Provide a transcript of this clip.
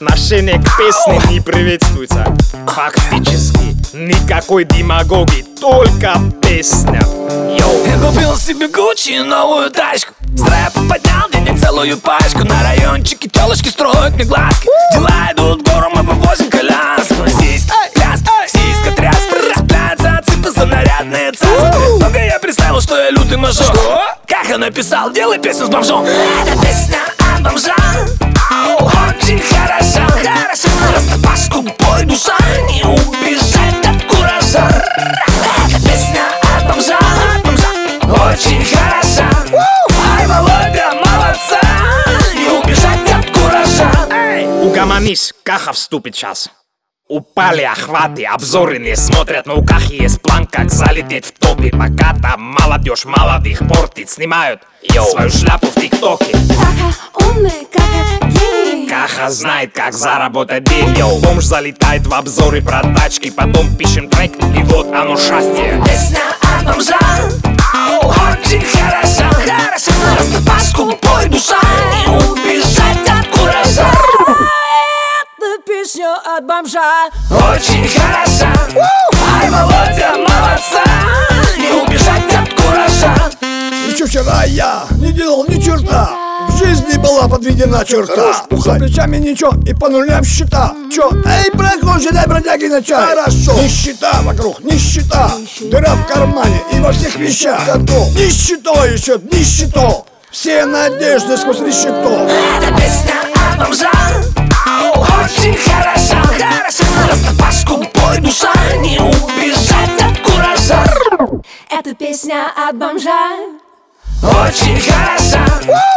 Отношение к песне не приветствуется. Фактически никакой демагогии, только песня. Йоу. Я купил себе Гуччи новую тачку, с рэпа поднял денег целую пачку. На райончике телочки строят мне глазки. Дела идут гору, мы вывозим коляску. Сиська, пляска, сиська, тряска. Цепляются цыпы за нарядные цаски. Только я представил, что я лютый мажор. Как я написал, делай песню с бомжом. Это песня от бомжа, очень хороша. Растопашку бой душа, не убежать от куража. Это песня от бомжа, очень хороша. Ай, Володя, молодца, не убежать от куража. Угомонись, Каха вступит час. Упали охваты, обзоры не смотрят, но у Кахи есть план, как залететь в топе. Пока там молодежь молодых портит, снимают свою шляпу в ТикТоке. Каха умный, Каха гений. Каха знает, как заработать деньги. Бомж залетает в обзоры про тачки, потом пишем трек, и вот оно счастье. Песня от бомжа, очень хороша. Растопашку бой душа, не убежать от куража. Это песня от бомжа, Очень хороша. Ай, Володя, молодца, не убежать от куража. Еще вчера я не делал ни черта, в жизни была подведена черта. За плечами ничего и по нулям счета. Чё, эй, прохожий, дай бродяги на чай. Хорошо, нищета вокруг, нищета, дыра в кармане и во всех вещах. Нището еще, нището, все надежды сквозь решето. Это песня от бомжа, очень хороша. Растопашку бой душа, не убежать от куража. это песня от бомжа. Очень хороша.